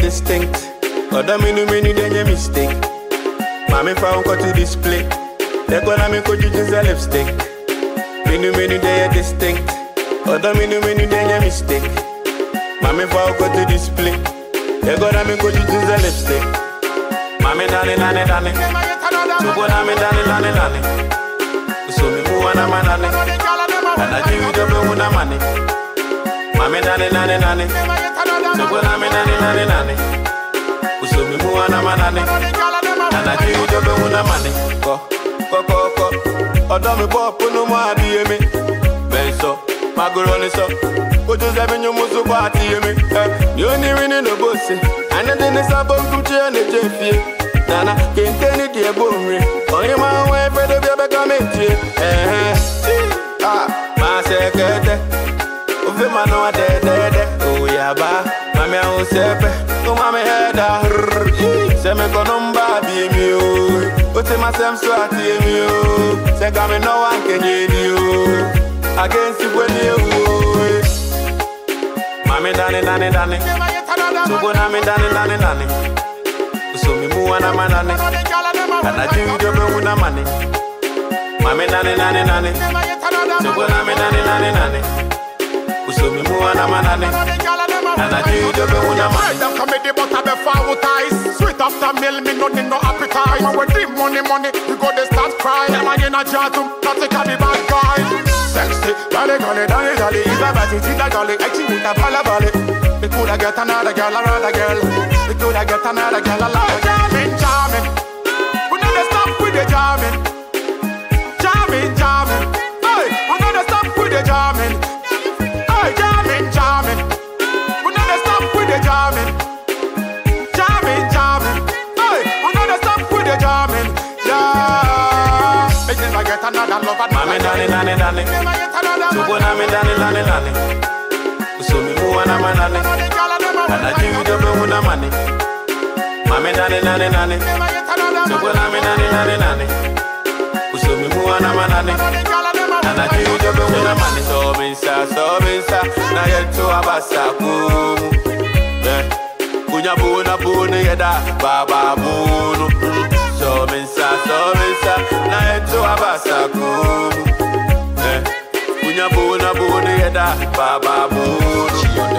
distinct. Other many then you mistake. Mommy found got to display. They gonna make you use a lipstick. Many they are distinct. Other many then you mistake. Mommy found got to display. They gonna make you use a lipstick. Mommy dane. So gonna me dane. So me move on a man. And I give you double one money. Mommy dane. So gonna me dane. So me move on a man. And I give you double one money. Go. Odo me pop no more die me. Benso, magoroni so. Ojo se me nyomo so party me. You only win no boss. And then is a bomb to turn the jeffie. Nana, can't tell it dear boom. Only my way for the baby coming. My secret. Over my no dead. Oh yeah, ba. Mammy, I will say, oh, mammy, head. Say me konumba be me. Put in myself so I tell you. Say come no one can hear you. Against you when you. Mommy dane. So go na me dane. So me move on a man. And I give you double with the money. Mommy dane. So go na me dane. So me move on a man. And I give you double with the money. Them comedy but I be foul ties. Sweet after meal, me no need no appetite. When we dream money, we go they start crying. Them I in a jar to not take a bad guy. Sexy, dolly, is a bad thing, dolly. Actually, with a bala. We coulda get another girl, a rather girl. We coulda get another girl, a lot. Jamming. We never stop with the jamming. Jamming. Hey, we never stop with the jamming. Hey, jamming. We never stop with the jamming. Hey, we never stop with the jamming. Yeah. Make never get another love and Mommy dane. So go na me dane. So me move on a man. And I give you double with the money. Mommy dane. So go na me dane. So me move on a man. And I give you double with the money. So binsa. Na yetu abasa kumu. Kunya bona yeda baba bunu. So binsa. Na yetu abasa kumu. Kunya bona yeda baba bunu.